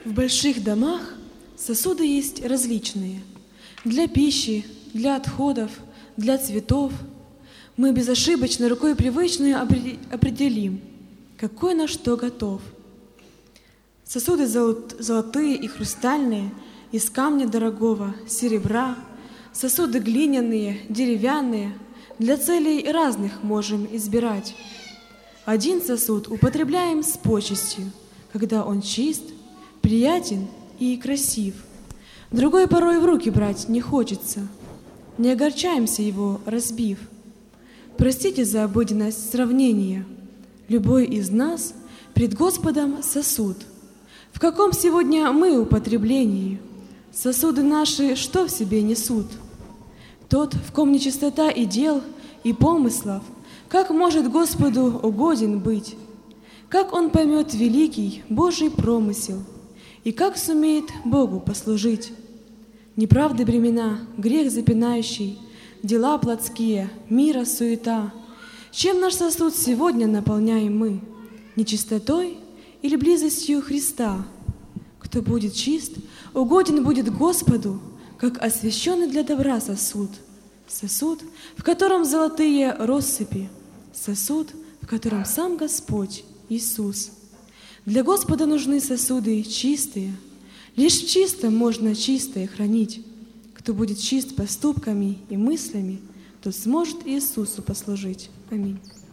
В больших домах сосуды есть различные. Для пищи, для отходов, для цветов. Мы безошибочно рукой привычной определим, какой на что готов. Сосуды золотые и хрустальные, из камня дорогого, серебра. Сосуды глиняные, деревянные, для целей разных можем избирать. Один сосуд употребляем с почестью, когда он чист, приятен и красив. Другой порой в руки брать не хочется, не огорчаемся его разбив. Простите за обыденность сравнения. Любой из нас пред Господом сосуд. В каком сегодня мы употреблении? Сосуды наши что в себе несут? Тот, в ком нечистота и дел, и помыслов, как может Господу угоден быть? Как он поймет великий Божий промысел? И как сумеет Богу послужить? Неправды бремена, грех запинающий, дела плотские, мира суета. Чем наш сосуд сегодня наполняем мы? Нечистотой или близостью Христа? Кто будет чист, угоден будет Господу, как освященный для добра сосуд. Сосуд, в котором золотые россыпи, сосуд, в котором сам Господь Иисус. Для Господа нужны сосуды чистые. Лишь в чистом можно чистое хранить. Кто будет чист поступками и мыслями, тот сможет Иисусу послужить. Аминь.